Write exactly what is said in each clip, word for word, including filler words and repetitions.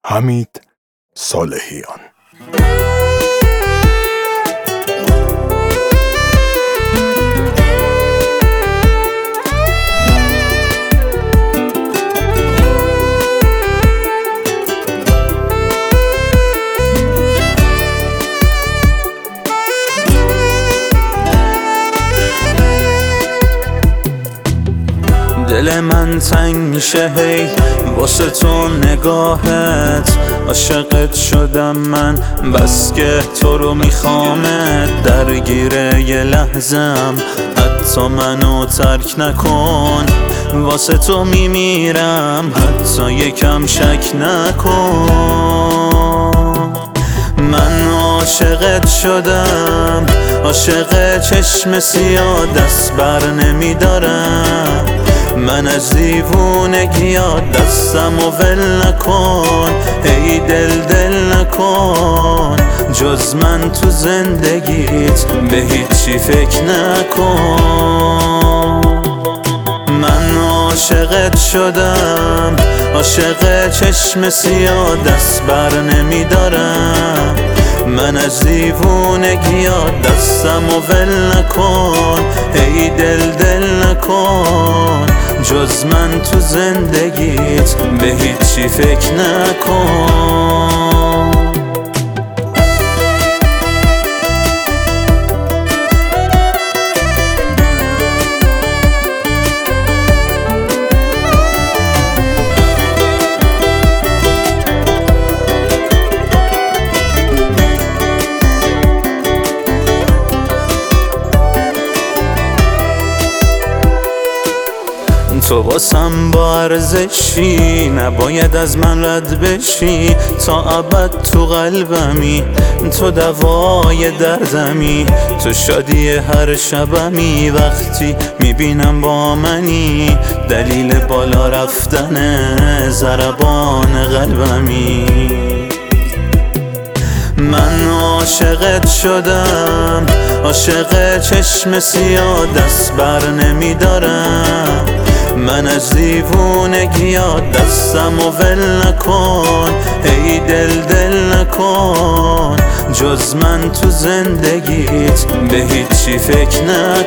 حمید صالحیان. دل من تنگ میشه هی واسه تو نگاهت، عاشقت شدم من بس که تو رو میخوامت. درگیره یه لحظم حتی منو ترک نکن، واسه تو میمیرم حتی یکم شک نکن. من عاشقت شدم، عاشق چشم سیاه دست بر نمیدارم. من از دیوونگی ها دستم و ول نکن، ای دل دل نکن. جز من تو زندگیت به هیچی فکر نکن. من عاشقت شدم، عاشق چشم سیاه دست بر نمیدارم. من از دیوونگی ها دستم و ول نکن، ای دل دل نکن. جز من تو زندگیت به هیچی فکر نکن. تو واسم با ارزشی، نباید از من رد بشی. تا ابد تو قلبمی، تو دوای دردمی. تو شادی هر شبمی، وقتی میبینم با منی. دلیل بالا رفتن ضربان قلبمی. من عاشقت شدم، عاشق چشم سیاه دست بر نمیدارم. من از دیوونگی ها دستم و ول نکن، ای دل دل نکن. جز من تو زندگیت به هیچی فکر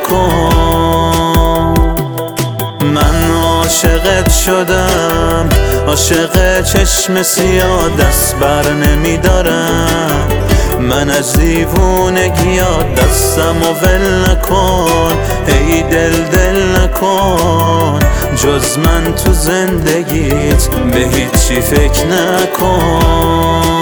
نکن. من عاشقت شدم، عاشق چشم سیاه دست بر نمیدارم. من از دیوونگی ها دستم و ول نکن، ای دل دل نکن. جز من تو زندگیت به هیچی فکر نکن.